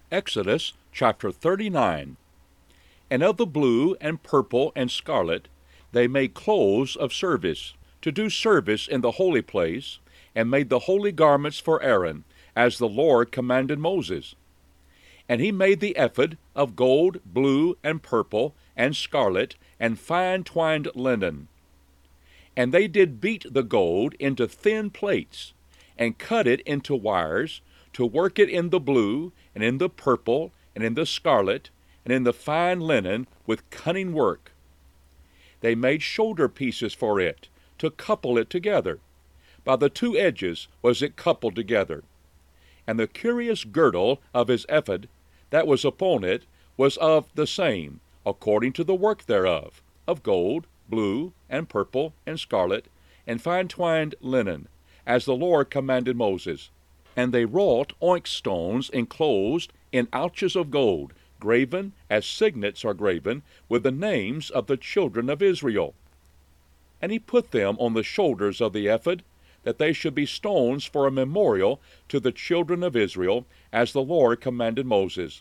Exodus chapter 39. And of the blue and purple and scarlet they made clothes of service, to do service in the holy place, and made the holy garments for Aaron, as the Lord commanded Moses. And he made the ephod of gold, blue, and purple, and scarlet, and fine twined linen. And they did beat the gold into thin plates, and cut it into wires, to work it in the blue, and in the purple, and in the scarlet, and in the fine linen with cunning work. They made shoulder pieces for it, to couple it together. By the two edges was it coupled together. And the curious girdle of his ephod that was upon it was of the same, according to the work thereof, of gold, blue, and purple, and scarlet, and fine twined linen, as the Lord commanded Moses. And they wrought onyx stones enclosed in ouches of gold, graven as signets are graven, with the names of the children of Israel. And he put them on the shoulders of the ephod, that they should be stones for a memorial to the children of Israel, as the Lord commanded Moses.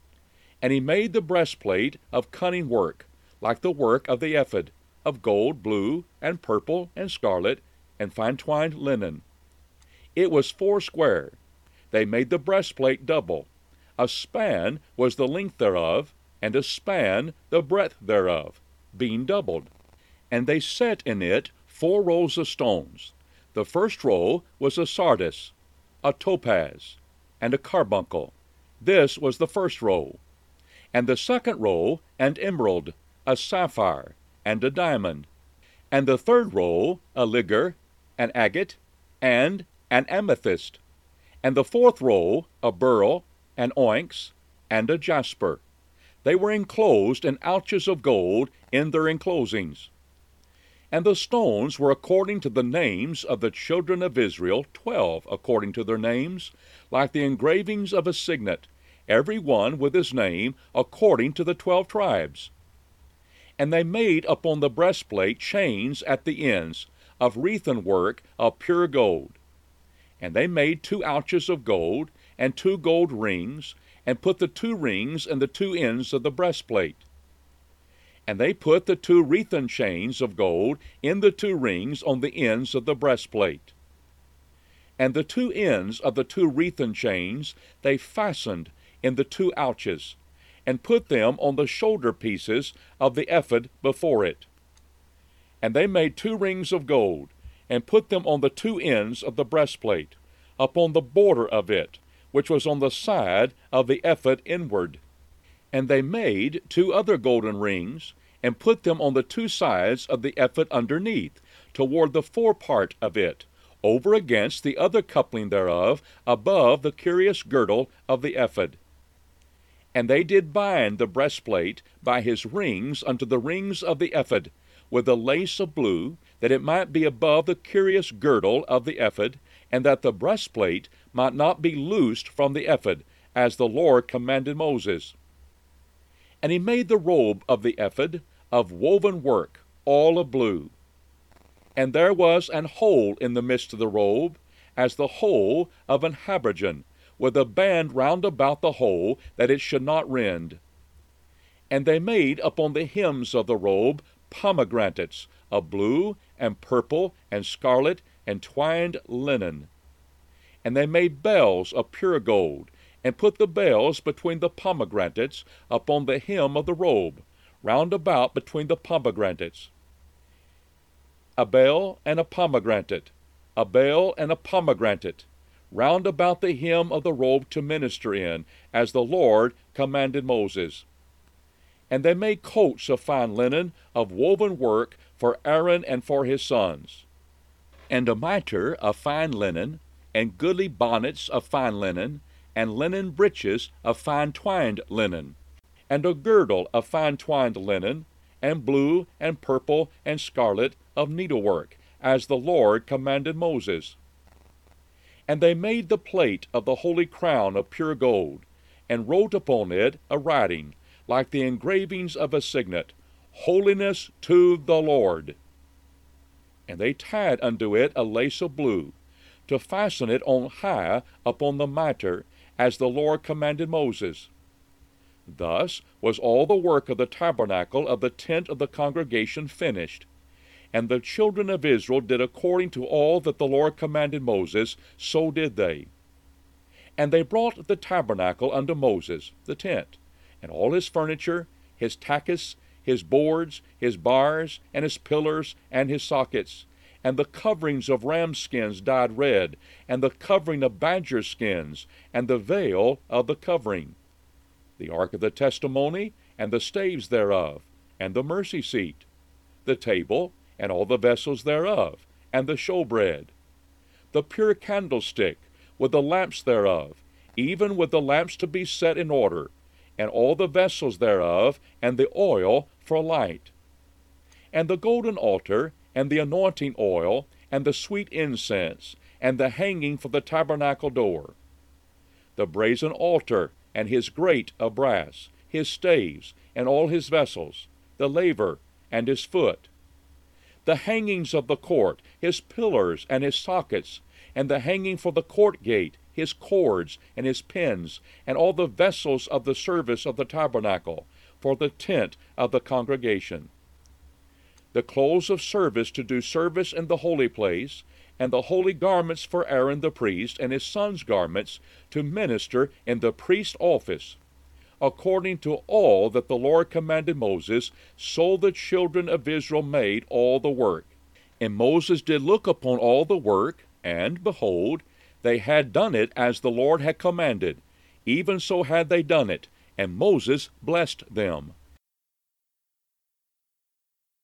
And he made the breastplate of cunning work, like the work of the ephod, of gold, blue, and purple, and scarlet, and fine twined linen. It was foursquare. They made the breastplate double. A span was the length thereof, and a span the breadth thereof, being doubled. And they set in it 4 rows of stones. The first row was a sardius, a topaz, and a carbuncle. This was the first row. And the second row an emerald, a sapphire, and a diamond. And the third row a ligure, an agate, and an amethyst. And the fourth row a beryl, an onyx, and a jasper. They were enclosed in ouches of gold in their enclosings. And the stones were according to the names of the children of Israel, 12 according to their names, like the engravings of a signet, every one with his name according to the 12 tribes. And they made upon the breastplate chains at the ends, of wreathen work of pure gold. And they made 2 ouches of gold, and 2 gold rings, and put the 2 rings in the 2 ends of the breastplate. And they put the 2 wreathen chains of gold in the 2 rings on the ends of the breastplate. And the 2 ends of the 2 wreathen chains they fastened in the 2 ouches, and put them on the shoulder pieces of the ephod before it. And they made 2 rings of gold, and put them on the 2 ends of the breastplate, upon the border of it, which was on the side of the ephod inward. And they made 2 other golden rings, and put them on the 2 sides of the ephod underneath, toward the forepart of it, over against the other coupling thereof, above the curious girdle of the ephod. And they did bind the breastplate by his rings unto the rings of the ephod, with a lace of blue, that it might be above the curious girdle of the ephod, and that the breastplate might not be loosed from the ephod, as the Lord commanded Moses. And he made the robe of the ephod of woven work, all of blue. And there was an hole in the midst of the robe, as the hole of an habergeon, with a band round about the hole, that it should not rend. And they made upon the hems of the robe pomegranates of blue, and purple, and scarlet, and twined linen. And they made bells of pure gold, and put the bells between the pomegranates upon the hem of the robe, round about between the pomegranates. A bell and a pomegranate, a bell and a pomegranate, round about the hem of the robe to minister in, as the Lord commanded Moses. And they made coats of fine linen, of woven work, for Aaron and for his sons. And a mitre of fine linen, and goodly bonnets of fine linen, and linen breeches of fine twined linen, and a girdle of fine twined linen, and blue, and purple, and scarlet, of needlework, as the Lord commanded Moses. And they made the plate of the holy crown of pure gold, and wrote upon it a writing, like the engravings of a signet, Holiness to the Lord. And they tied unto it a lace of blue, to fasten it on high upon the mitre, as the Lord commanded Moses. Thus was all the work of the tabernacle of the tent of the congregation finished. And the children of Israel did according to all that the Lord commanded Moses, so did they. And they brought the tabernacle unto Moses, the tent, and all his furniture, his tachus, his boards, his bars, and his pillars, and his sockets, and the coverings of ram skins dyed red, and the covering of badger skins, and the veil of the covering, the ark of the testimony, and the staves thereof, and the mercy seat, the table, and all the vessels thereof, and the showbread, the pure candlestick, with the lamps thereof, even with the lamps to be set in order, and all the vessels thereof, and the oil for light, and the golden altar, and the anointing oil, and the sweet incense, and the hanging for the tabernacle door, the brazen altar, and his grate of brass, his staves, and all his vessels, the laver, and his foot, the hangings of the court, his pillars, and his sockets, and the hanging for the court gate, his cords, and his pins, and all the vessels of the service of the tabernacle, for the tent of the congregation, the clothes of service to do service in the holy place, and the holy garments for Aaron the priest, and his sons' garments, to minister in the priest's office. According to all that the Lord commanded Moses, so the children of Israel made all the work. And Moses did look upon all the work, and, behold, they had done it as the Lord had commanded. Even so had they done it, and Moses blessed them.